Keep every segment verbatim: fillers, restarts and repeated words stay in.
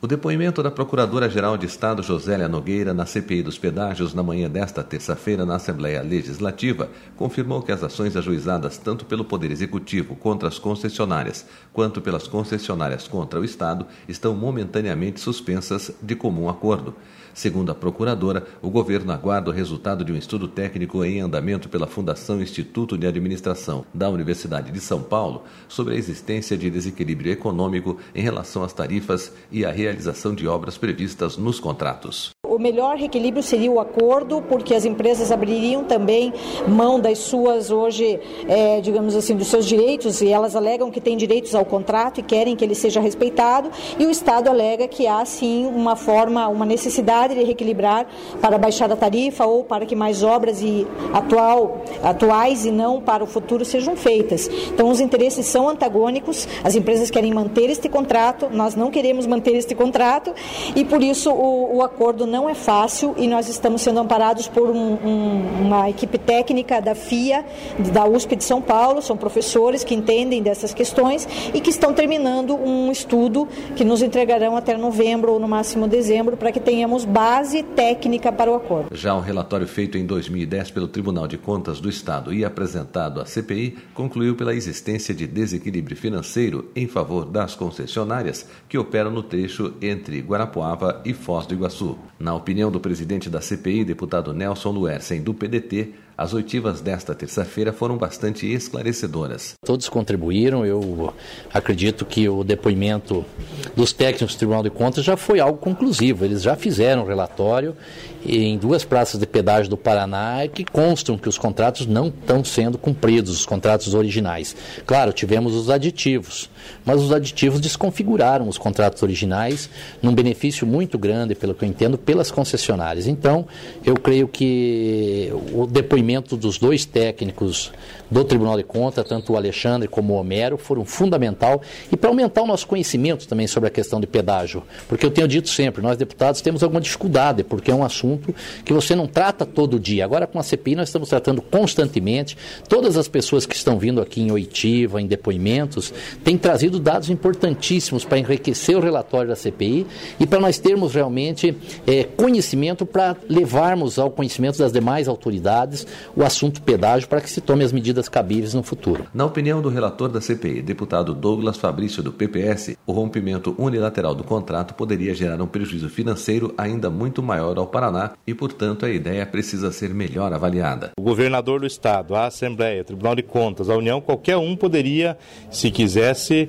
O depoimento da Procuradora-Geral de Estado, Josélia Nogueira, na C P I dos pedágios, na manhã desta terça-feira, na Assembleia Legislativa, confirmou que as ações ajuizadas tanto pelo Poder Executivo contra as concessionárias, quanto pelas concessionárias contra o Estado, estão momentaneamente suspensas de comum acordo. Segundo a Procuradora, o governo aguarda o resultado de um estudo técnico em andamento pela Fundação Instituto de Administração da Universidade de São Paulo sobre a existência de desequilíbrio econômico em relação às tarifas e à realização de obras previstas nos contratos. O melhor reequilíbrio seria o acordo, porque as empresas abririam também mão das suas, hoje, é, digamos assim, dos seus direitos, e elas alegam que têm direitos ao contrato e querem que ele seja respeitado, e o Estado alega que há, sim, uma forma, uma necessidade de reequilibrar para baixar a tarifa ou para que mais obras e atual, atuais e não para o futuro sejam feitas. Então, os interesses são antagônicos, as empresas querem manter este contrato, nós não queremos manter este contrato, e por isso o, o acordo não Não é fácil, e nós estamos sendo amparados por um, um, uma equipe técnica da F I A, da U S P de São Paulo, são professores que entendem dessas questões e que estão terminando um estudo que nos entregarão até novembro ou no máximo dezembro, para que tenhamos base técnica para o acordo. Já o relatório feito em dois mil e dez pelo Tribunal de Contas do Estado e apresentado à C P I concluiu pela existência de desequilíbrio financeiro em favor das concessionárias que operam no trecho entre Guarapuava e Foz do Iguaçu. Na opinião do presidente da C P I, deputado Nelson Luersen, do P D T, as oitivas desta terça-feira foram bastante esclarecedoras. Todos contribuíram, eu acredito que o depoimento dos técnicos do Tribunal de Contas já foi algo conclusivo. Eles já fizeram um relatório em duas praças de pedágio do Paraná que constam que os contratos não estão sendo cumpridos, os contratos originais. Claro, tivemos os aditivos, mas os aditivos desconfiguraram os contratos originais num benefício muito grande, pelo que eu entendo, pelas concessionárias. Então, eu creio que o depoimento dos dois técnicos do Tribunal de Contas, tanto o Alexandre como o Homero, foram fundamental e para aumentar o nosso conhecimento também sobre a questão de pedágio, porque eu tenho dito sempre, nós deputados temos alguma dificuldade, porque é um assunto que você não trata todo dia. Agora com a C P I nós estamos tratando constantemente, todas as pessoas que estão vindo aqui em oitiva, em depoimentos, têm trazido dados importantíssimos para enriquecer o relatório da C P I e para nós termos realmente é, conhecimento para levarmos ao conhecimento das demais autoridades o assunto pedágio para que se tome as medidas cabíveis no futuro. Na opinião do relator da C P I, deputado Douglas Fabrício, do P P S, o rompimento unilateral do contrato poderia gerar um prejuízo financeiro ainda muito maior ao Paraná e, portanto, a ideia precisa ser melhor avaliada. O governador do Estado, a Assembleia, o Tribunal de Contas, a União, qualquer um poderia, se quisesse,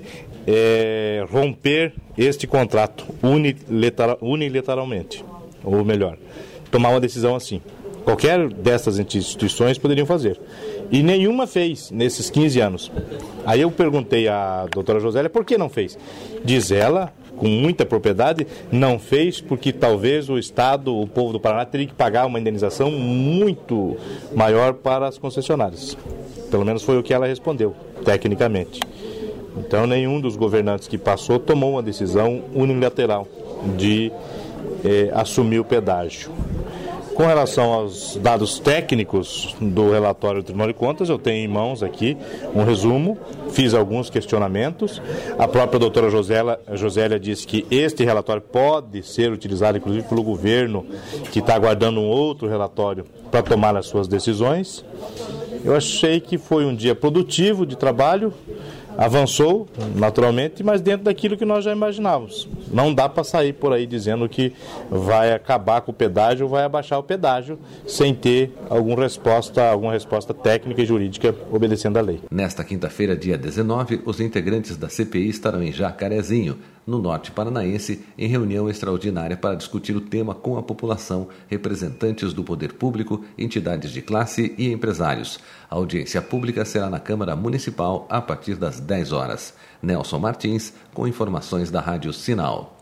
é, romper este contrato unilateral, unilateralmente, ou melhor, tomar uma decisão assim. Qualquer dessas instituições poderiam fazer. E nenhuma fez nesses quinze anos. Aí eu perguntei à doutora Josélia por que não fez. Diz ela, com muita propriedade, não fez porque talvez o Estado, o povo do Paraná, teria que pagar uma indenização muito maior para as concessionárias. Pelo menos foi o que ela respondeu, tecnicamente. Então nenhum dos governantes que passou tomou uma decisão unilateral de eh, assumir o pedágio. Com relação aos dados técnicos do relatório do Tribunal de Contas, eu tenho em mãos aqui um resumo, fiz alguns questionamentos. A própria doutora Josélia, Josélia disse que este relatório pode ser utilizado, inclusive, pelo governo, que está aguardando um outro relatório para tomar as suas decisões. Eu achei que foi um dia produtivo de trabalho, avançou, naturalmente, mas dentro daquilo que nós já imaginávamos. Não dá para sair por aí dizendo que vai acabar com o pedágio ou vai abaixar o pedágio sem ter alguma resposta, alguma resposta técnica e jurídica obedecendo à lei. Nesta quinta-feira, dia dezenove, os integrantes da C P I estarão em Jacarezinho, no norte paranaense, em reunião extraordinária para discutir o tema com a população, representantes do poder público, entidades de classe e empresários. A audiência pública será na Câmara Municipal a partir das dez horas. Nelson Martins, com informações da Rádio Sinal.